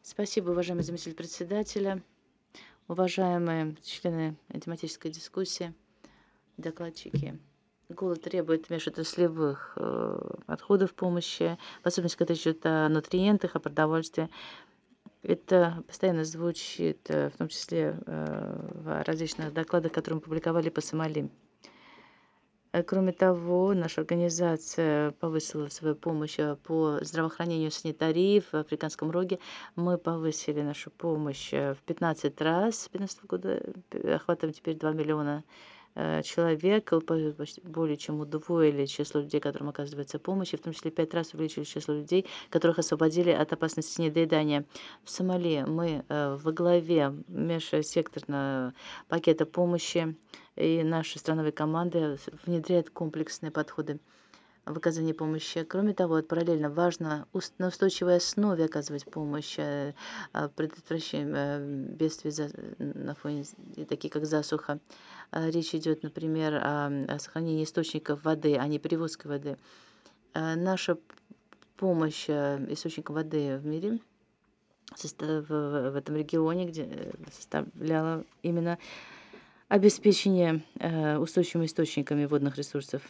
Спасибо, уважаемый заместитель председателя, уважаемые члены тематической дискуссии, докладчики. Голод требует межотраслевых подходов помощи, в особенности, когда речь идет о нутриентах, о продовольствии. Это постоянно звучит, в том числе в различных докладах, которые мы публиковали по Сомали. Кроме того, наша организация повысила свою помощь по здравоохранению, санитарии в Африканском Роге. Мы повысили нашу помощь в 15 раз с 2015 года, охватываем теперь 2 миллиона человек, более чем удвоили число людей, которым оказывается помощь, и в том числе 5 раз увеличили число людей, которых освободили от опасности недоедания. В Сомали мы во главе межсекторного пакета помощи, и наши страновые команды внедряют комплексные подходы в оказании помощи. Кроме того, параллельно важно на устойчивой основе оказывать помощь, предотвращаем бедствий на фоне, такие как засуха. Речь идет, например, о сохранении источников воды, а не перевозке воды. Наша помощь источникам воды в мире в этом регионе, где составляла именно обеспечение устойчивыми источниками водных ресурсов.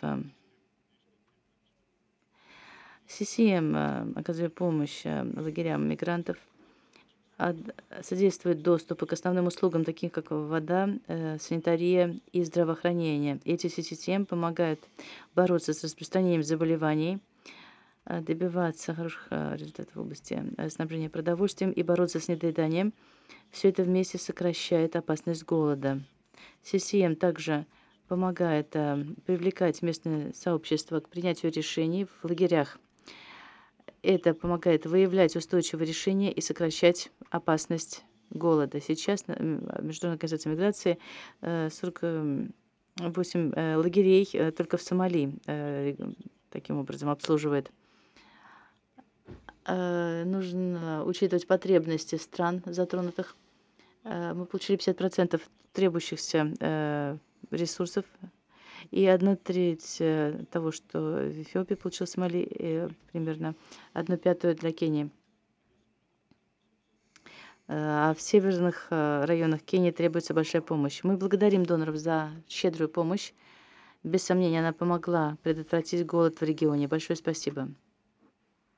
ССМ, оказывая помощь лагерям мигрантов, содействует доступу к основным услугам, таким как вода, санитария и здравоохранение. Эти системы помогают бороться с распространением заболеваний, добиваться хороших результатов в области снабжения продовольствием и бороться с недоеданием. Все это вместе сокращает опасность голода. CCM также помогает привлекать местное сообщество к принятию решений в лагерях. Это помогает выявлять устойчивые решения и сокращать опасность голода. Сейчас Международная организация миграции 48 лагерей только в Сомали таким образом обслуживает. Нужно учитывать потребности стран затронутых. Мы получили 50% требующихся ресурсов и 1/3 того, что в Эфиопии получил Сомали, примерно 1/5 для Кении. А в северных районах Кении требуется большая помощь. Мы благодарим доноров за щедрую помощь. Без сомнения, она помогла предотвратить голод в регионе. Большое спасибо.